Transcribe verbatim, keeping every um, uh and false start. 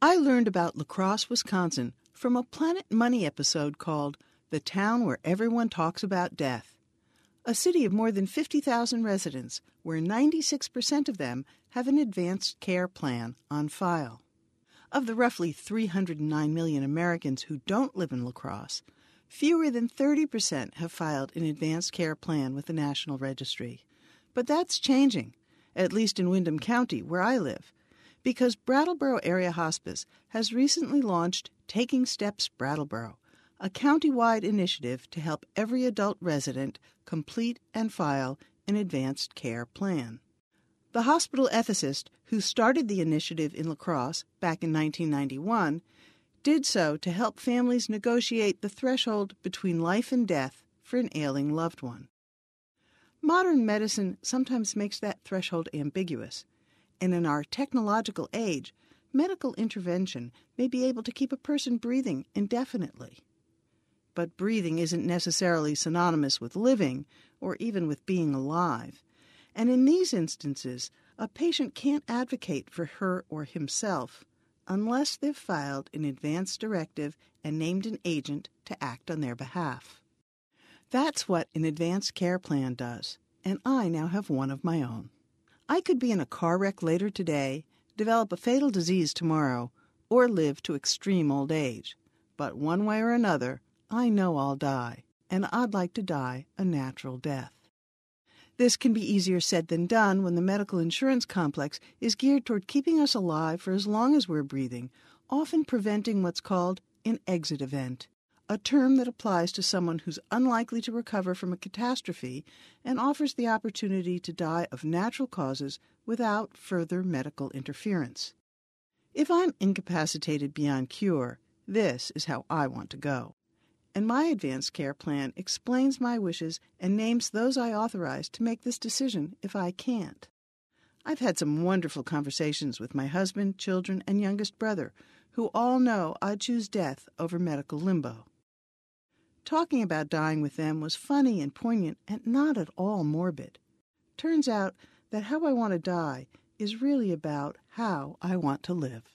I learned about La Crosse, Wisconsin from a Planet Money episode called The Town Where Everyone Talks About Death. A city of more than fifty thousand residents where ninety-six percent of them have an advanced care plan on file. Of the roughly three hundred nine million Americans who don't live in La Crosse, fewer than thirty percent have filed an advanced care plan with the National Registry. But that's changing, at least in Windham County, where I live, because Brattleboro Area Hospice has recently launched Taking Steps Brattleboro, a county-wide initiative to help every adult resident complete and file an advanced care plan. The hospital ethicist who started the initiative in La Crosse back in nineteen ninety-one did so to help families negotiate the threshold between life and death for an ailing loved one. Modern medicine sometimes makes that threshold ambiguous, and in our technological age, medical intervention may be able to keep a person breathing indefinitely. But breathing isn't necessarily synonymous with living or even with being alive. And in these instances, a patient can't advocate for her or himself unless they've filed an advance directive and named an agent to act on their behalf. That's what an advanced care plan does, and I now have one of my own. I could be in a car wreck later today, develop a fatal disease tomorrow, or live to extreme old age. But one way or another, I know I'll die, and I'd like to die a natural death. This can be easier said than done when the medical insurance complex is geared toward keeping us alive for as long as we're breathing, often preventing what's called an exit event, a term that applies to someone who's unlikely to recover from a catastrophe and offers the opportunity to die of natural causes without further medical interference. If I'm incapacitated beyond cure, this is how I want to go. And my advanced care plan explains my wishes and names those I authorize to make this decision if I can't. I've had some wonderful conversations with my husband, children, and youngest brother, who all know I'd choose death over medical limbo. Talking about dying with them was funny and poignant and not at all morbid. Turns out that how I want to die is really about how I want to live.